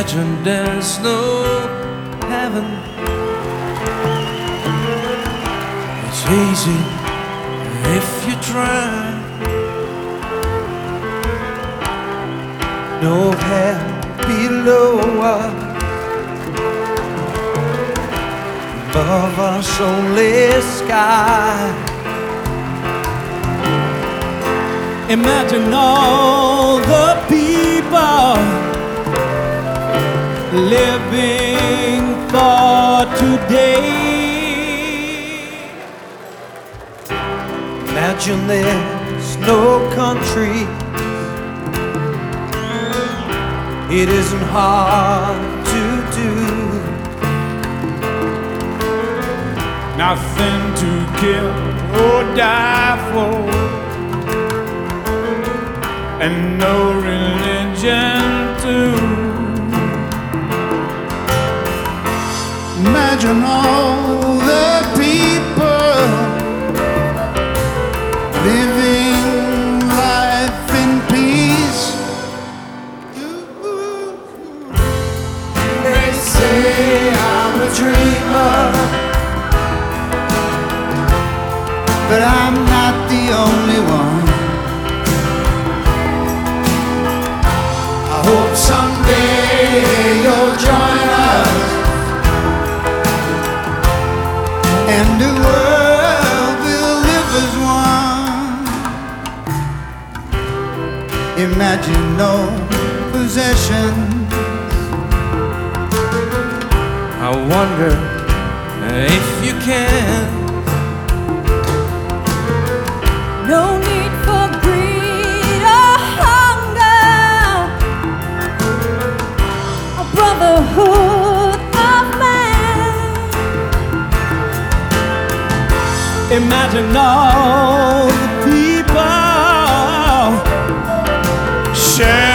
Imagine there's no heaven. It's easy if you try. No hell below us, above us only sky. Imagine all the people living for today. Imagine there's no country. It isn't hard to do. Nothing to kill or die for, and no religion too. Imagine all the people living life in peace. They say I'm a dreamer, But I'm not the only one. I hope someday you'll join us, And the world will live as one. Imagine no possession. I wonder if you can. No need for greed or hunger, a brotherhood of man. Imagine all the people share